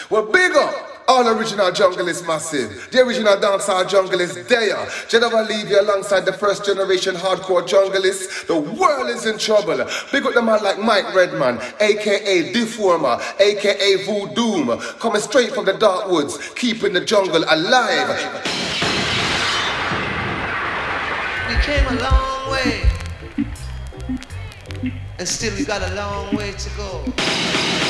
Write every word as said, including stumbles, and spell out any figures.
Well, big up. All original jungle is massive. The original dancehall jungle is there. Jeddah leave you alongside the first generation hardcore jungleists. The world is in trouble. Big up the man like Mike Redman, aka Deformer, aka Voodoo, coming straight from the dark woods, keeping the jungle alive. We came a long way, and still we got a long way to go.